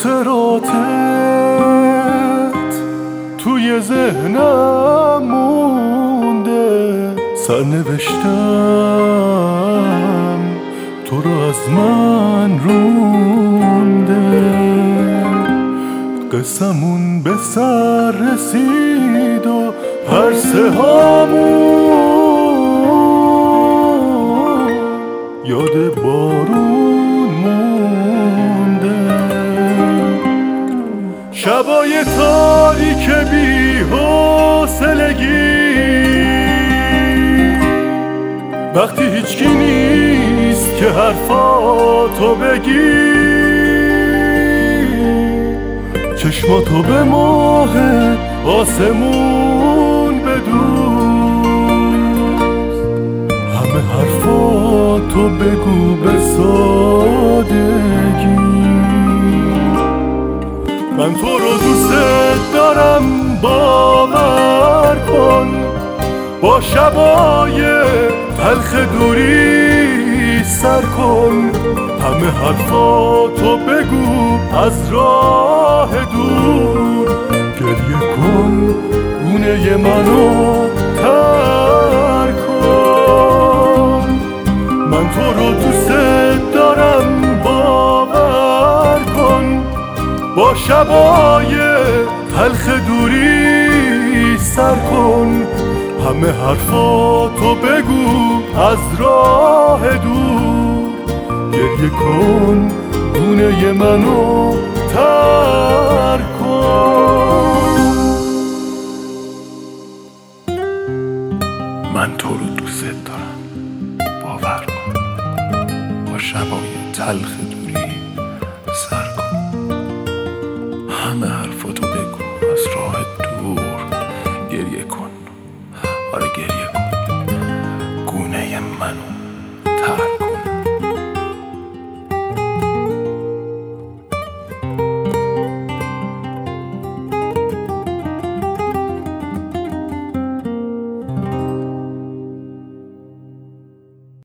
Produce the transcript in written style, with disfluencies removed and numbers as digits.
خاطراتت توی ذهنم مونده، سرنوشتم تو رو از من رونده. قسمون به سر رسید و پرسه هامون یاد بارون مونده. شبای تاریک بی حوصلگی، وقتی هیچکی نیست که حرفاتو بگی، چشماتو به ماه آسمون بدوز، همه حرفاتو بگو به سادگی. من تو رو دوست دارم، باور کن، با شبای تلخ دوری سر کن، همه حرفاتو بگو از راه دور. گریه کن، گونه منو تر کن. من تو رو دوست دارم، باور کن، با شبای تلخ دوری سر کن، همه حرفاتو بگو از راه دور. گریه کن، گونه منو تر کن. من تو رو دوست دارم، باور کن، با شبای تلخ دوری سر کن، همه حرفاتو بگو از راه دور. گریه کن، آره گریه کن.